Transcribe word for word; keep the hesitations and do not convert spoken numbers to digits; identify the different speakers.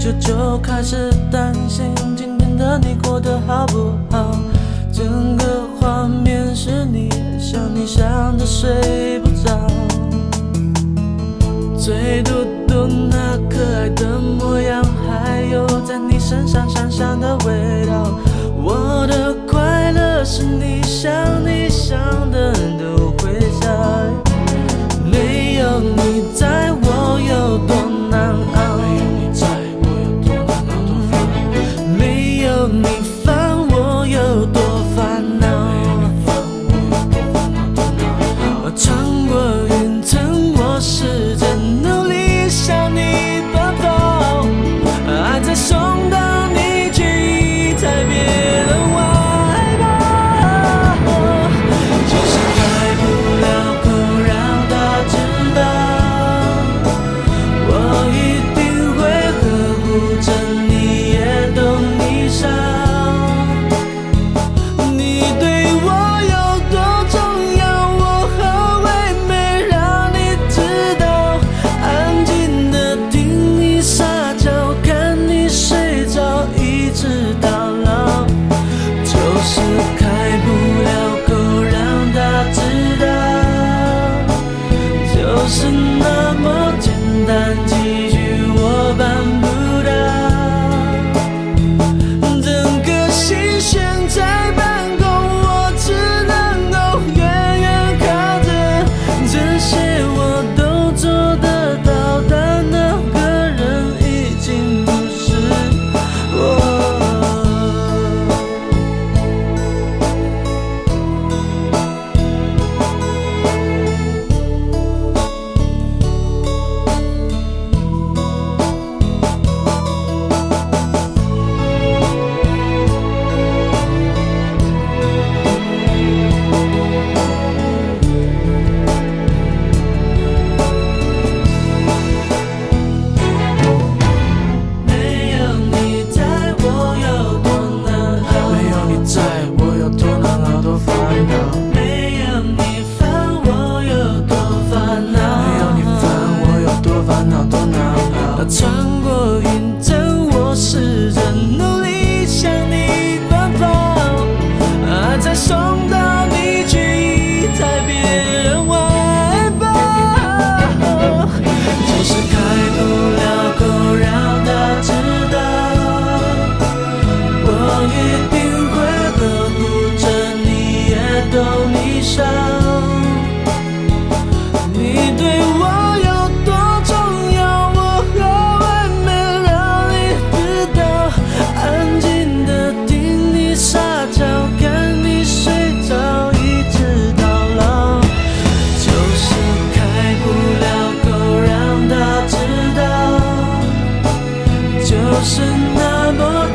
Speaker 1: 久就开始担心今天的你过得好不好。整个画面是你，想你想得睡不着，最嘟嘟那可爱的模样，还有在你身上香香的味道。我的快乐是你想你想的都会在，没有你在我有多难熬，没有你在我有多难熬多烦，没有你烦我有多烦恼，穿过云层我试着努力向你奔跑，爱在送到你去一再别人怀抱，就是开不了口让他知道，我一定会呵护着你也懂你伤，你对我有多重要我后悔没让你知道，安静的听你撒娇看你睡着一直到老，就是开不了口让他知道，就是那么简单几句我办不到，整个心悬在半空我只能够远远靠着，这些我都做得到，但那个人已经不是我。没有你在我有多难熬，没有你在我有多难熬多烦恼，没有你烦我有多烦恼，没有你烦我有多烦恼多难熬，穿过云层我试着努力向你奔跑，爱在送到你去一再别人怀抱，就是开不了口让他知道，我一定会呵护着你也懂你伤，你对我有多重要我后悔没让你知道，安静的听你撒娇看你睡着一直到老，就是开不了口让他知道，就是那么